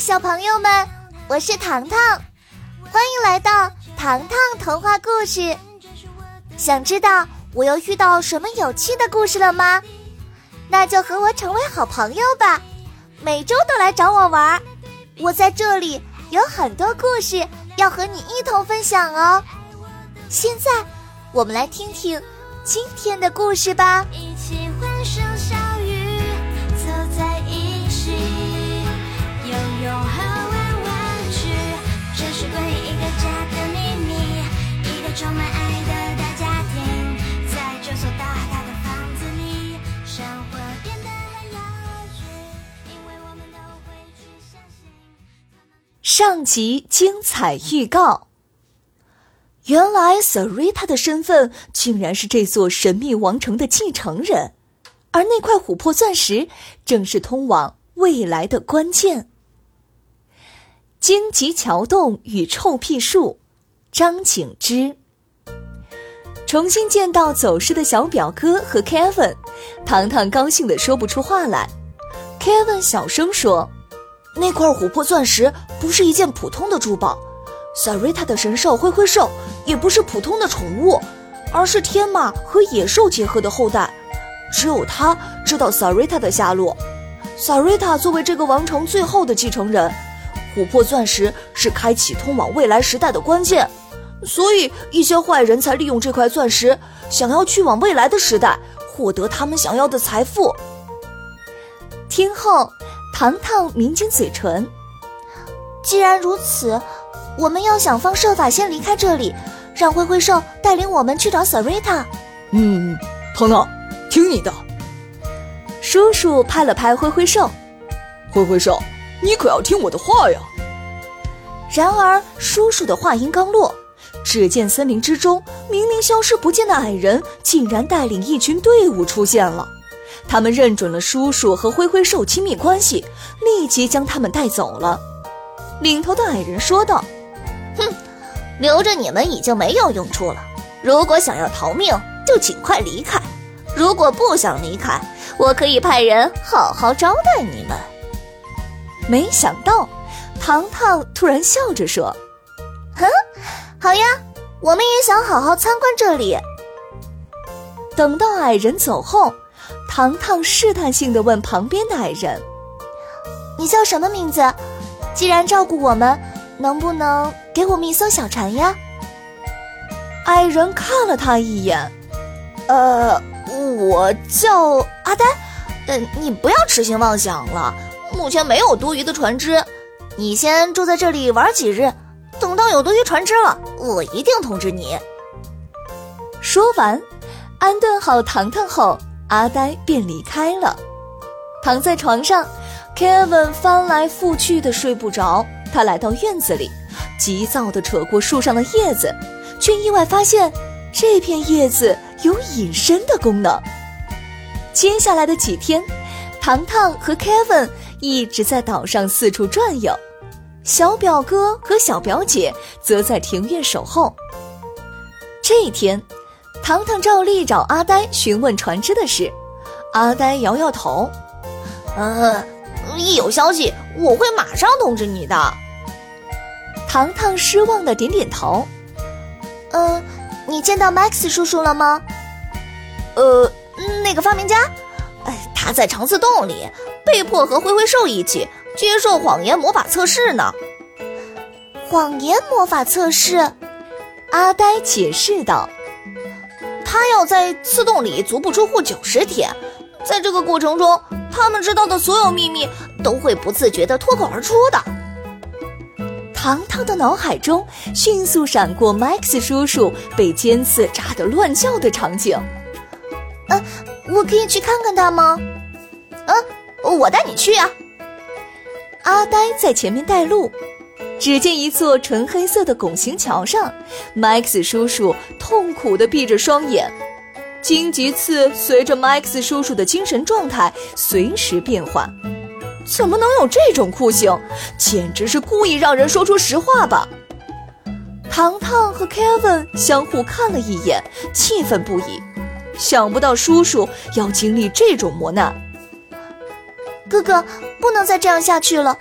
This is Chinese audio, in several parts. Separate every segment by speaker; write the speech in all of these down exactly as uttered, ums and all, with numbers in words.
Speaker 1: 小朋友们，我是糖糖，欢迎来到糖糖童话故事。想知道我又遇到什么有趣的故事了吗？那就和我成为好朋友吧，每周都来找我玩。我在这里有很多故事要和你一同分享哦。现在我们来听听今天的故事吧。
Speaker 2: 一起欢声笑语，走在一起，游泳和玩玩具，这是关于一个家的秘密，一个充满爱的大家庭，在这所大大的房子里，生活变得很有趣，因为我们都会去相信。
Speaker 3: 上集精彩预告。原来 Sarita 的身份竟然是这座神秘王城的继承人，而那块琥珀钻石正是通往未来的关键。荆棘桥洞与臭屁树，张景之。重新见到走失的小表哥和 Kevin， 糖糖高兴地说不出话来。 Kevin 小声说，
Speaker 4: 那块琥珀钻石不是一件普通的珠宝， Sarita 的神兽灰灰兽也不是普通的宠物，而是天马和野兽结合的后代。只有他知道 Sarita 的下落。 Sarita 作为这个王城最后的继承人，琥珀钻石是开启通往未来时代的关键，所以一些坏人才利用这块钻石，想要去往未来的时代，获得他们想要的财富。
Speaker 3: 听后，糖糖抿紧嘴唇。
Speaker 1: 既然如此，我们要想方设法先离开这里，让灰灰兽带领我们去找 Sarita。
Speaker 4: 嗯，糖糖，听你的。
Speaker 3: 叔叔拍了拍灰灰兽，
Speaker 4: 灰灰兽，你可要听我的话呀。
Speaker 3: 然而叔叔的话音刚落，只见森林之中明明消失不见的矮人竟然带领一群队伍出现了。他们认准了叔叔和灰灰兽亲密关系，立即将他们带走了。领头的矮人说道，
Speaker 1: 哼，留着你们已经没有用处了，如果想要逃命就尽快离开，如果不想离开，我可以派人好好招待你们。
Speaker 3: 没想到糖糖突然笑着说，
Speaker 1: 哼，好呀，我们也想好好参观这里。
Speaker 3: 等到矮人走后，糖糖试探性地问旁边的矮人，
Speaker 1: 你叫什么名字？既然照顾我们，能不能给我们一艘小船呀？
Speaker 3: 矮人看了他一眼，
Speaker 4: 呃，我叫阿呆，呃，你不要痴心妄想了，目前没有多余的船只，
Speaker 1: 你先住在这里玩几日，等到有多余船只了，我一定通知你。
Speaker 3: 说完，安顿好糖糖后，阿呆便离开了。躺在床上， Kevin 翻来覆去的睡不着，他来到院子里，急躁地扯过树上的叶子，却意外发现这片叶子有隐身的功能。接下来的几天，糖糖和 Kevin 一直在岛上四处转悠，小表哥和小表姐则在庭院守候。这一天，糖糖照例找阿呆询问船只的事，阿呆摇摇头，
Speaker 4: 呃，一有消息我会马上通知你的。
Speaker 3: 糖糖失望地点点头，
Speaker 1: 呃，你见到 Max 叔叔了吗？
Speaker 4: 呃，那个发明家，哎，他在长刺洞里被迫和灰灰兽一起接受谎言魔法测试呢。
Speaker 1: 谎言魔法测试？
Speaker 3: 阿呆解释道，
Speaker 4: 他要在刺洞里足不出户九十天，在这个过程中，他们知道的所有秘密都会不自觉地脱口而出的。
Speaker 3: 糖糖的脑海中迅速闪过 Max 叔叔被尖刺扎得乱叫的场景。
Speaker 1: 呃，我可以去看看他吗？
Speaker 4: 嗯，我带你去啊。
Speaker 3: 阿呆在前面带路，只见一座纯黑色的拱形桥上， Max 叔叔痛苦地闭着双眼，荆棘刺随着 Max 叔叔的精神状态随时变换。怎么能有这种酷刑？简直是故意让人说出实话吧。糖糖和 Kevin 相互看了一眼，气愤不已，想不到叔叔要经历这种磨难。
Speaker 1: 哥哥，不能再这样下去了，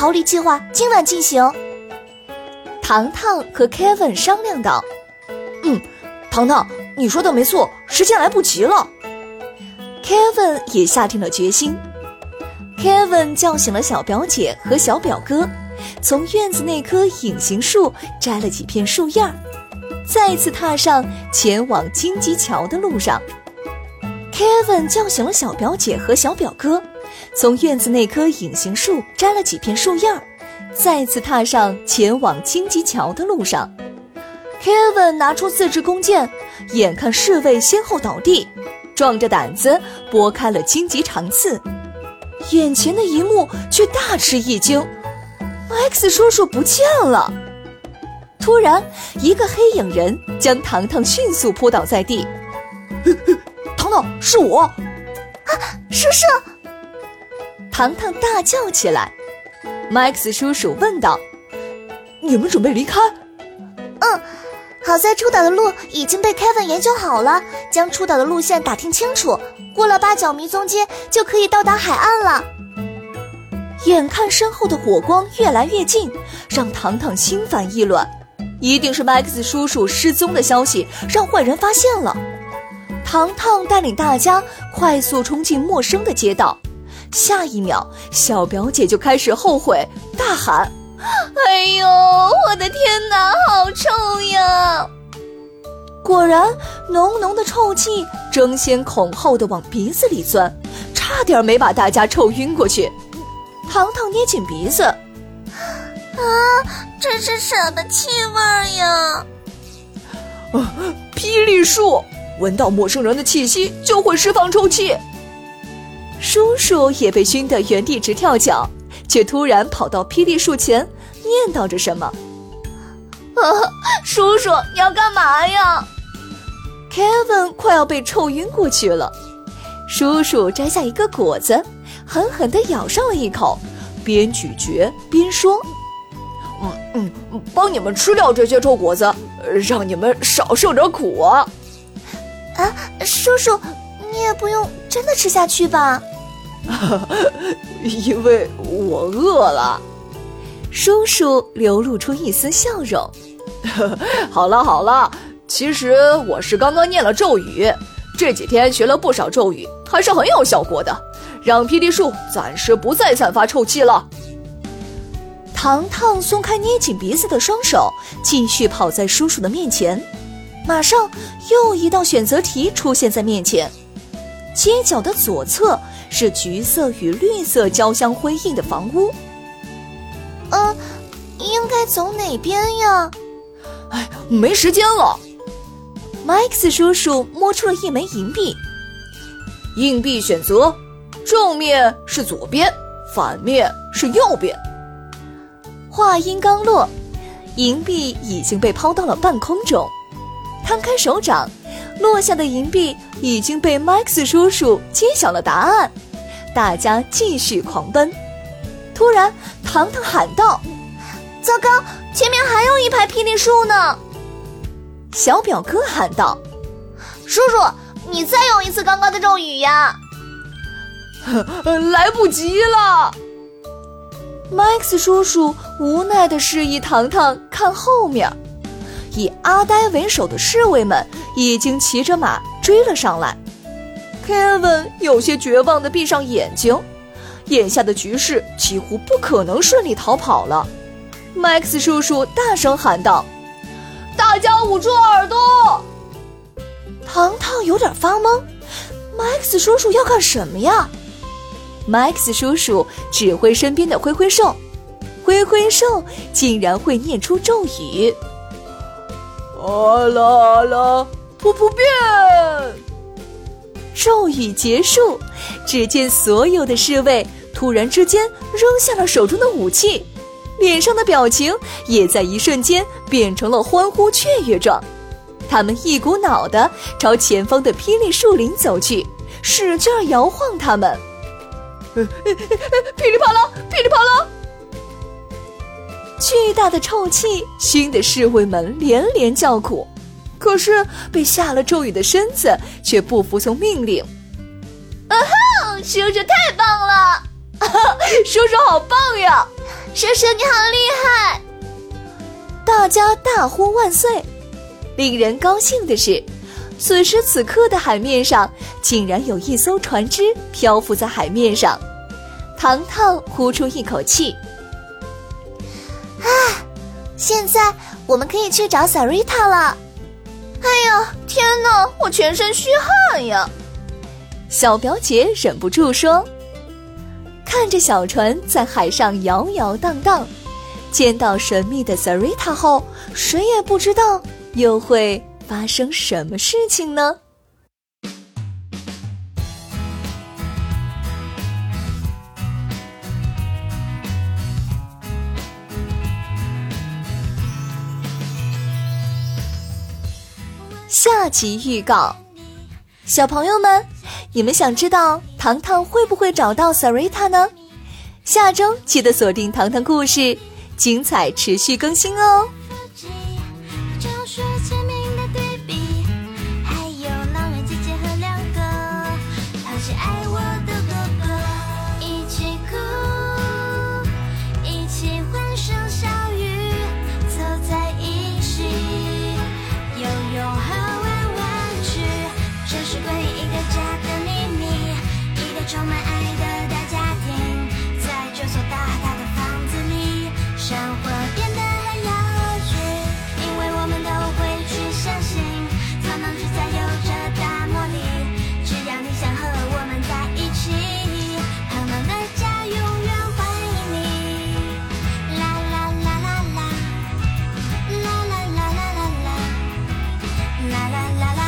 Speaker 1: 逃离计划今晚进行。
Speaker 3: 糖糖和 Kevin 商量道：
Speaker 4: 嗯，糖糖，你说的没错，时间来不及了。
Speaker 3: Kevin 也下定了决心。Kevin 叫醒了小表姐和小表哥，从院子那棵隐形树摘了几片树叶，再次踏上前往荆棘桥的路上。Kevin 叫醒了小表姐和小表哥，从院子那棵隐形树摘了几片树叶，再次踏上前往荆棘桥的路上。Kevin 拿出自制弓箭，眼看侍卫先后倒地，壮着胆子拨开了荆棘长刺，眼前的一幕却大吃一惊， X 叔叔不见了。突然，一个黑影人将糖糖迅速扑倒在地。
Speaker 4: 糖糖，是我！
Speaker 1: 啊，叔叔！
Speaker 3: 糖糖大叫起来。Max 叔叔问道：
Speaker 4: 你们准备离开？
Speaker 1: 嗯，好在出岛的路已经被 Kevin 研究好了，将出岛的路线打听清楚，过了八角迷踪街就可以到达海岸了。
Speaker 3: 眼看身后的火光越来越近，让糖糖心烦意乱，一定是 Max 叔叔失踪的消息让坏人发现了。糖糖带领大家快速冲进陌生的街道，下一秒小表姐就开始后悔，大喊：哎呦，我的天哪，好臭呀！果然浓浓的臭气争先恐后地往鼻子里钻，差点没把大家臭晕过去。糖糖捏紧鼻子，
Speaker 1: 啊，这是什么气味呀？
Speaker 4: 啊，霹雳树！闻到陌生人的气息就会释放臭气。
Speaker 3: 叔叔也被熏得原地直跳脚，却突然跑到霹雳树前，念叨着什么。啊，叔叔，你要干嘛呀？ Kevin 快要被臭晕过去了。叔叔摘下一个果子，狠狠地咬上了一口，边咀嚼边说：
Speaker 4: 嗯嗯，帮你们吃掉这些臭果子，让你们少受点苦啊。
Speaker 1: 啊，叔叔，你也不用真的吃下去吧？
Speaker 4: 因为我饿了。
Speaker 3: 叔叔流露出一丝笑容。
Speaker 4: 好了好了，其实我是刚刚念了咒语，这几天学了不少咒语，还是很有效果的，让霹雳树暂时不再散发臭气了。
Speaker 3: 糖糖松开捏紧鼻子的双手，继续跑在叔叔的面前。马上又一道选择题出现在面前，街角的左侧是橘色与绿色交相辉映的房屋。
Speaker 1: 嗯，应该走哪边呀？
Speaker 4: 哎，没时间了。
Speaker 3: Max 叔叔摸出了一枚银币，
Speaker 4: 硬币选择，正面是左边，反面是右边。
Speaker 3: 话音刚落，银币已经被抛到了半空中。摊开手掌，落下的银币已经被 Max 叔叔揭晓了答案。大家继续狂奔。突然，糖糖喊道：
Speaker 1: 糟糕，前面还有一排霹雳树呢！
Speaker 3: 小表哥喊道：
Speaker 1: 叔叔，你再用一次刚刚的咒语呀！
Speaker 4: 来不及了。
Speaker 3: Max 叔叔无奈地示意糖糖看后面，以阿呆为首的侍卫们已经骑着马追了上来。
Speaker 4: Kevin 有些绝望地闭上眼睛，眼下的局势几乎不可能顺利逃跑了。
Speaker 3: Max 叔叔大声喊道：
Speaker 4: 大家捂住耳朵！
Speaker 3: 糖糖有点发懵， Max 叔叔要干什么呀？ Max 叔叔指挥身边的灰灰兽，灰灰兽竟然会念出咒语。
Speaker 4: 阿拉阿拉不不变。
Speaker 3: 咒语结束，只见所有的侍卫突然之间扔下了手中的武器，脸上的表情也在一瞬间变成了欢呼雀跃状。他们一股脑地朝前方的霹雳树林走去，使劲摇晃它们。
Speaker 4: 噼里啪啦，噼里啪啦！
Speaker 3: 巨大的臭气熏得侍卫们连连叫苦，可是被下了咒语的身子却不服从命令。
Speaker 1: 啊哈！叔叔太棒了！
Speaker 4: 叔叔好棒呀！
Speaker 1: 叔叔你好厉害！
Speaker 3: 大家大呼万岁。令人高兴的是，此时此刻的海面上竟然有一艘船只漂浮在海面上。糖糖呼出一口气，
Speaker 1: 啊，现在我们可以去找 Sarita 了。哎呀，天哪，我全身虚汗呀！
Speaker 3: 小表姐忍不住说。看着小船在海上摇摇荡荡，见到神秘的 Sarita 后，谁也不知道又会发生什么事情呢？下集预告，小朋友们，你们想知道糖糖会不会找到 Sarita 呢？下周记得锁定糖糖故事，精彩持续更新哦。
Speaker 2: 充满爱的大家庭，在这所大大的房子里，生活变得很有趣，因为我们都会去相信，他们实在有着大魔力。只要你想和我们在一起，他们的家永远欢迎你。啦啦啦啦啦，啦啦啦啦啦啦，啦啦啦啦。